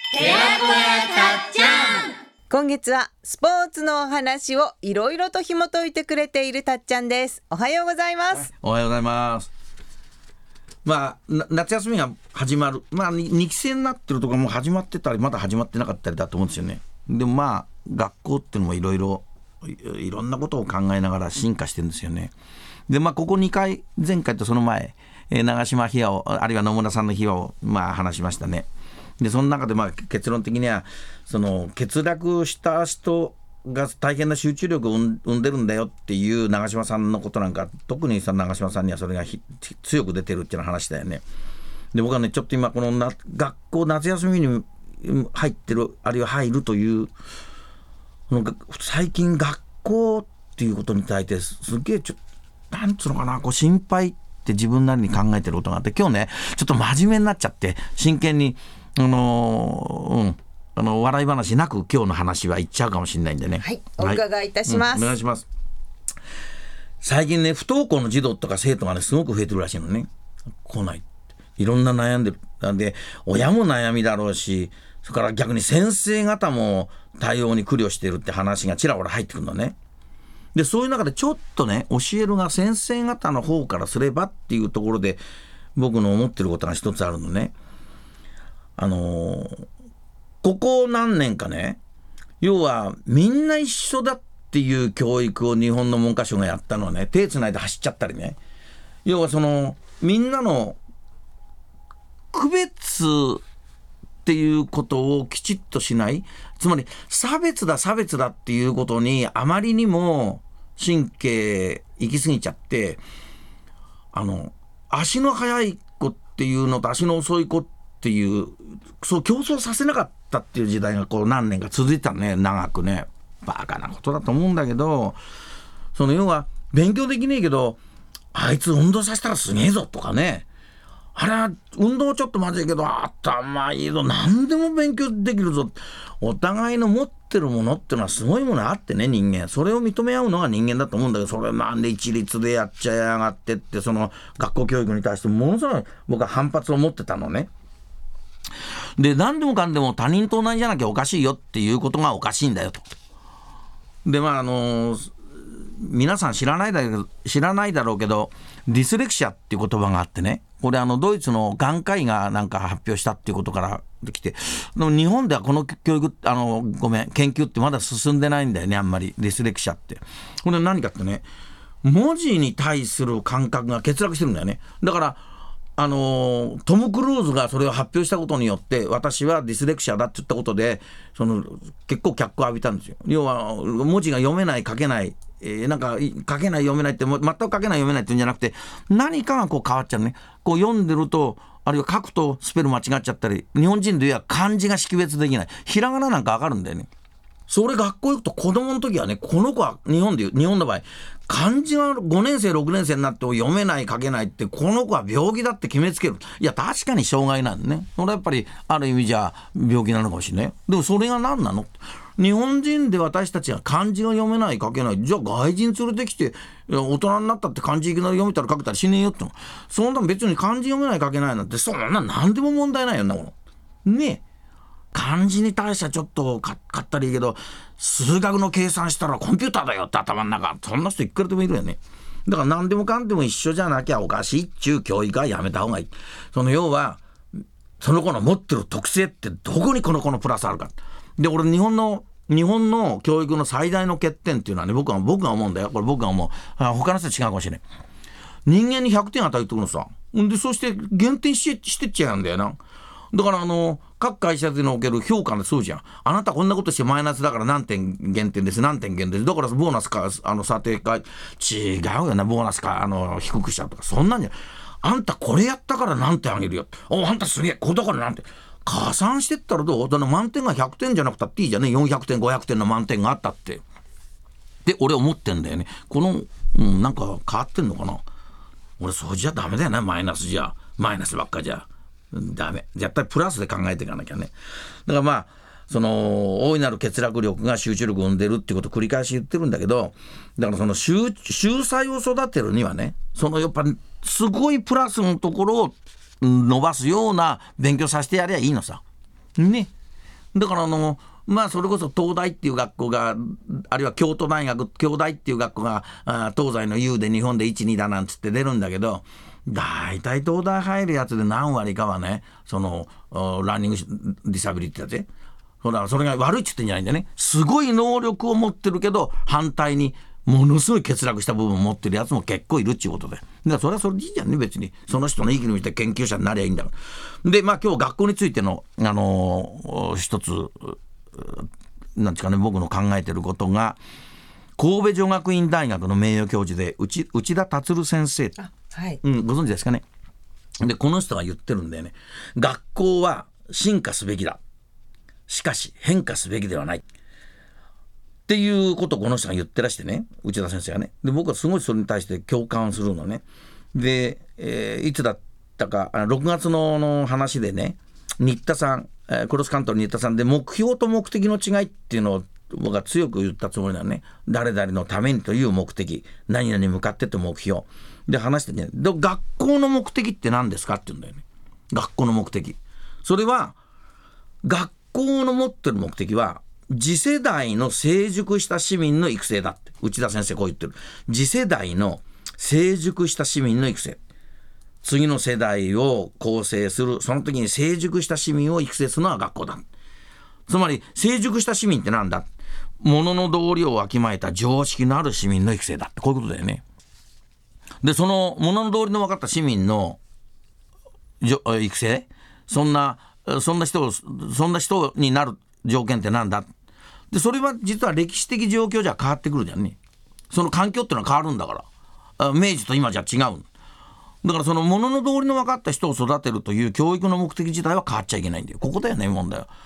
寺子屋たっちゃん。 今月はスポーツのお話をいろいろと紐解いてくれているたっちゃんです。おはようございます。 おはようございます。夏休みが始まる、2期生になってるとかも始まってたりまだ始まってなかったりだと思うんですよね。でも学校っていうのもいろんなことを考えながら進化してるんですよね。でここ2回、前回とその前、長嶋秘話をあるいは野村さんの秘話を話しましたね。でその中で結論的にはその欠落した人が大変な集中力を生んでるんだよっていう長嶋さんのことなんか、特に長嶋さんにはそれが強く出てるっていう話だよね。で僕はねちょっと今この学校夏休みに入ってるあるいは入るという最近学校っていうことに対してすげえなんつうのかな、心配って自分なりに考えてることがあって、今日ねちょっと真面目になっちゃって真剣に笑い話なく今日の話は言っちゃうかもしれないんでね。 はい、お伺いいたします。 お願いします。最近ね不登校の児童とか生徒がねすごく増えてるらしいのね。来ない、いろんな悩んでる。なんで親も悩みだろうし、それから逆に先生方も対応に苦慮してるって話がちらほら入ってくるのね。でそういう中でちょっとね教えるが先生方の方からすればっていうところで僕の思ってることが一つあるのね。ここ何年かね、要はみんな一緒だっていう教育を日本の文科省がやったのはね、手つないで走っちゃったりね、要はそのみんなの区別っていうことをきちっとしない、つまり差別だっていうことにあまりにも神経行き過ぎちゃって、足の速い子っていうのと足の遅い子っていうそう競争させなかったっていう時代が何年か続いてたね、長くね。バカなことだと思うんだけど、その要は勉強できねえけどあいつ運動させたらすげえぞとかね、あれは運動ちょっとまずいけど頭いいぞ、何でも勉強できるぞ、お互いの持ってるものっていうのはすごいものあってね、人間それを認め合うのが人間だと思うんだけど、それなんで一律でやっちゃいやがってって、その学校教育に対してものすごい僕は反発を持ってたのね。で何でもかんでも他人と同じじゃなきゃおかしいよっていうことがおかしいんだよと。で皆さん知らないだろうけどディスレクシアっていう言葉があってね、これドイツの眼科医がなんか発表したっていうことからできて、日本ではこの教育研究ってまだ進んでないんだよね、あんまり。ディスレクシアってこれ何かってね、文字に対する感覚が欠落してるんだよね。だからトム・クルーズがそれを発表したことによって私はディスレクシアだって言ったことで結構脚光を浴びたんですよ。要は文字が読めない書けない、なんか書けない読めないって全く書けない読めないって言うんじゃなくて、何かが変わっちゃうね。読んでるとあるいは書くとスペル間違っちゃったり、日本人で言えば漢字が識別できない、ひらがななんかわかるんだよね。それ学校行くと子供の時はね、この子は日本の場合漢字は5年生6年生になって読めない書けないって、この子は病気だって決めつける。いや確かに障害なんでね、それはやっぱりある意味じゃ病気なのかもしれない。でもそれが何なの、日本人で私たちが漢字が読めない書けない、じゃあ外人連れてきて大人になったって漢字いきなり読めたら書けたらしねえよっての、そんな別に漢字読めない書けないなんてそんな何でも問題ないよなものね。漢字に対してはちょっと買ったらいいけど、数学の計算したらコンピューターだよって頭の中、そんな人いくらでもいるよね。だから何でもかんでも一緒じゃなきゃおかしいっちゅう教育はやめた方がいい。その要はその子の持ってる特性ってどこにこの子のプラスあるか。で俺日本の教育の最大の欠点っていうのはね、僕が思うんだよ。これ僕が思う。他の人は違うかもしれない。人間に100点与えてくるのさ。でそして減点してっちゃうんだよな。だから各会社でのおける評価のそうじゃん。あなたこんなことしてマイナスだから何点減点です、何点減点です、だからボーナスか査定か違うよな、ボーナスか低くしちゃうとか、そんなんじゃん。あんたこれやったから何点あげるよ、あんたすげえこれだから何点加算してったらどうだ、満点が100点じゃなくたっていいじゃんね、400点500点の満点があったってで俺思ってんだよね。なんか変わってんのかな。俺そうじゃダメだよね、マイナスばっかじゃダメ。絶対プラスで考えていかなきゃね。だから大いなる欠落力が集中力を生んでるっていうことを繰り返し言ってるんだけど、だからその秀才を育てるにはね、やっぱすごいプラスのところを伸ばすような勉強させてやりゃいいのさね。 だからそれこそ東大っていう学校が、あるいは京都大学京大っていう学校が東西の U で日本で 1,2 だなんつって出るんだけど、大体東大入るやつで何割かはね、ランニングディサビリティだぜ。それが悪いって言ってんじゃないんだよね。すごい能力を持ってるけど反対にものすごい欠落した部分を持ってるやつも結構いるっていうことで、だからそれはそれでいいじゃんね。別にその人の意見を見て研究者になりゃいいんだから。で今日学校についての一つなんですかね、僕の考えてることが、神戸女学院大学の名誉教授で内田達先生、 はい、 ご存知ですかね。でこの人が言ってるんだよね。学校は進化すべきだ、しかし変化すべきではないっていうことをこの人が言ってらしてね、内田先生がね。で僕はすごいそれに対して共感するのね。で、いつだったか6月の話でね、新田さん、クロスカントリー新田さんで目標と目的の違いっていうのを僕は強く言ったつもりなのね。誰々のためにという目的、何々に向かってと目標で話してね。で学校の目的って何ですかって言うんだよね。学校の目的、それは学校の持ってる目的は次世代の成熟した市民の育成だって内田先生こう言ってる。次世代の成熟した市民の育成、次の世代を構成する、その時に成熟した市民を育成するのは学校だ。つまり成熟した市民ってなんだ、物の道理をわきまえた常識のある市民の育成だって、こういうことだよね。でその物の道理の分かった市民の育成、そんな人になる条件ってなんだ。でそれは実は歴史的状況じゃ変わってくるじゃんね。その環境ってのは変わるんだから、明治と今じゃ違う。だからその物の道理の分かった人を育てるという教育の目的自体は変わっちゃいけないんだよ。ここだよね問題は。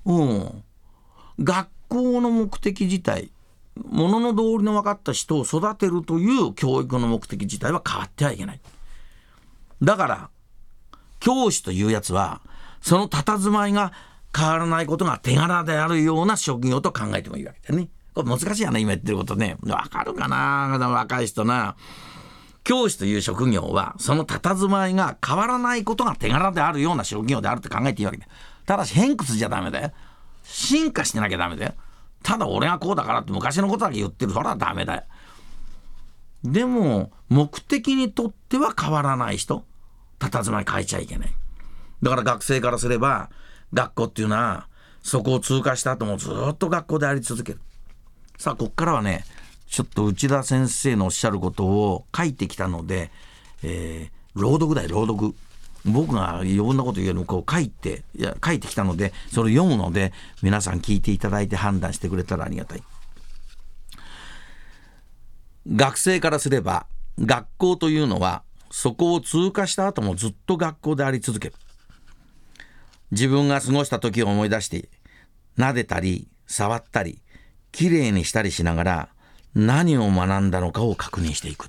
学校の目的自体、物の道理の分かった人を育てるという教育の目的自体は変わってはいけない。だから教師というやつはその佇まいが変わらないことが手柄であるような職業と考えてもいいわけだよね。これ難しいよね、今言ってることね。わかるかな若い人な。教師という職業はその佇まいが変わらないことが手柄であるような職業であるって考えていいわけだよ。ただし偏屈じゃダメだよ。進化してなきゃダメだよ。ただ俺がこうだからって昔のことだけ言ってる、それはダメだよ。でも目的にとっては変わらない人、佇まい変えちゃいけない。だから学生からすれば学校っていうのはそこを通過した後もずっと学校であり続ける。さあこっからはね、ちょっと内田先生のおっしゃることを書いてきたので、朗読だよ朗読。僕が余分なこと言うよりもこう書いてきたので、それを読むので皆さん聞いていただいて判断してくれたらありがたい。学生からすれば学校というのはそこを通過した後もずっと学校であり続ける。自分が過ごした時を思い出して撫でたり触ったりきれいにしたりしながら何を学んだのかを確認していく。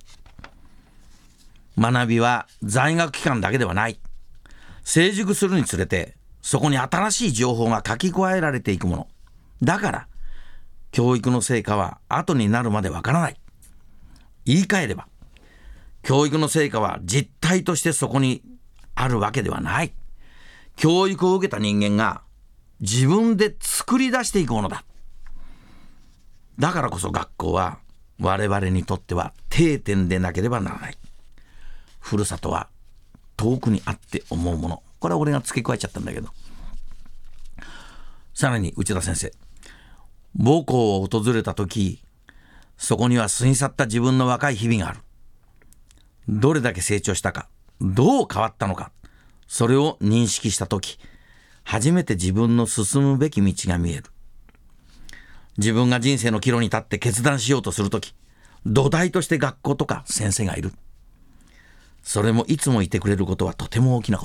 学びは在学期間だけではない。成熟するにつれてそこに新しい情報が書き加えられていくものだから、教育の成果は後になるまでわからない。言い換えれば教育の成果は実体としてそこにあるわけではない。教育を受けた人間が自分で作り出していくものだ。だからこそ学校は我々にとっては定点でなければならない。ふるさとは遠くにあって思うもの。これは俺が付け加えちゃったんだけど、さらに内田先生、母校を訪れた時、そこには過ぎ去った自分の若い日々がある。どれだけ成長したか、どう変わったのか、それを認識した時、初めて自分の進むべき道が見える。自分が人生の岐路に立って決断しようとする時、土台として学校とか先生がいる。それもいつもいてくれることはとても大きなこと。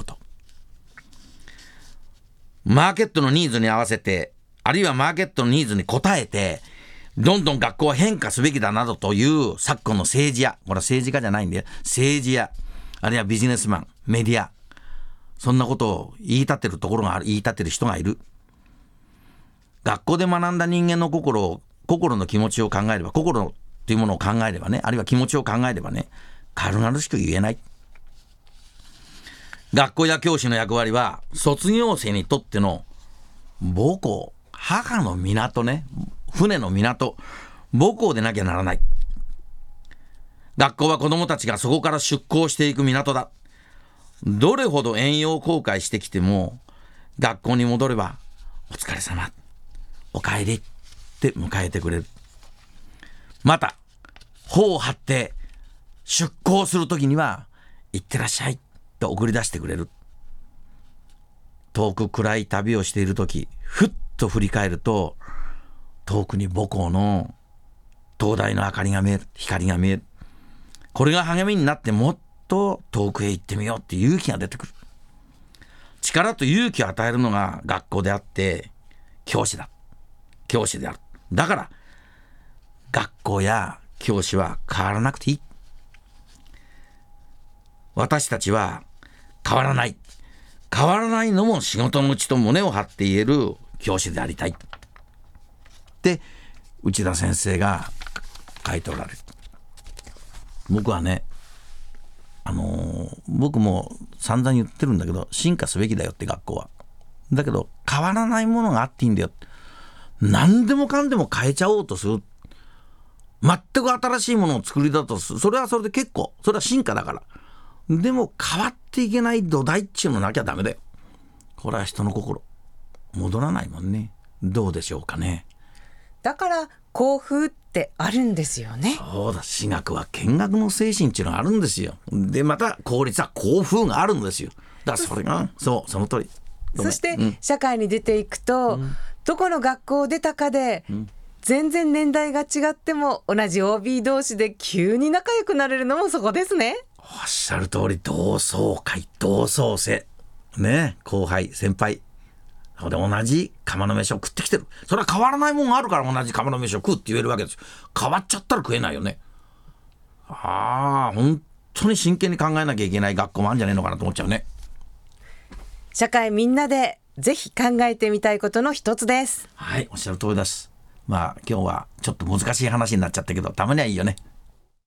マーケットのニーズに合わせて、あるいはマーケットのニーズに応えて、どんどん学校は変化すべきだなどという昨今の政治家、これは政治家じゃないんだよ、政治家、あるいはビジネスマン、メディア、そんなことを言い立てるところがある、言い立てる人がいる。学校で学んだ人間の心の気持ちを考えれば、心というものを考えればね、あるいは気持ちを考えればね、軽々しく言えない。学校や教師の役割は卒業生にとっての母港、母の港ね、船の港、母港でなきゃならない。学校は子どもたちがそこから出港していく港だ。どれほど遠洋航海してきても、学校に戻ればお疲れ様、お帰りって迎えてくれる。また帆を張って出港するときには行ってらっしゃいと送り出してくれる。遠く暗い旅をしているとき、ふっと振り返ると、遠くに母港の灯台の明かりが見える、光が見える。これが励みになって、もっと遠くへ行ってみようっていう勇気が出てくる。力と勇気を与えるのが学校であって、教師だ。教師である。だから学校や教師は変わらなくていい。私たちは変わらない。変わらないのも仕事のうちと胸を張って言える教師でありたいって内田先生が書いておられる。僕はね、僕も散々言ってるんだけど、進化すべきだよって学校は。だけど変わらないものがあっていいんだよ。何でもかんでも変えちゃおうとする。全く新しいものを作り出すとする。それはそれで結構。それは進化だから。でも変わっていけない土台っちゅうのなきゃダメだよ。これは人の心戻らないもんね。どうでしょうかね。 だから校風ってあるんですよね。 そうだ、私学は見学の精神っていうのがあるんですよ。でまた公立は校風があるんですよ。だからそれがその通り。 そして、社会に出ていくと、どこの学校を出たかで、全然年代が違っても同じ OB 同士で急に仲良くなれるのもそこですね。 おっしゃる通り、同窓会、同窓生ね、後輩先輩で同じ釜の飯を食ってきてる。それは変わらないもんがあるから同じ釜の飯を食うって言えるわけですよ。変わっちゃったら食えないよね。本当に真剣に考えなきゃいけない学校もあるんじゃないのかなと思っちゃうね。 社会みんなでぜひ考えてみたいことの一つです。 はい、おっしゃる通りです。今日はちょっと難しい話になっちゃったけど、たまにはいいよね。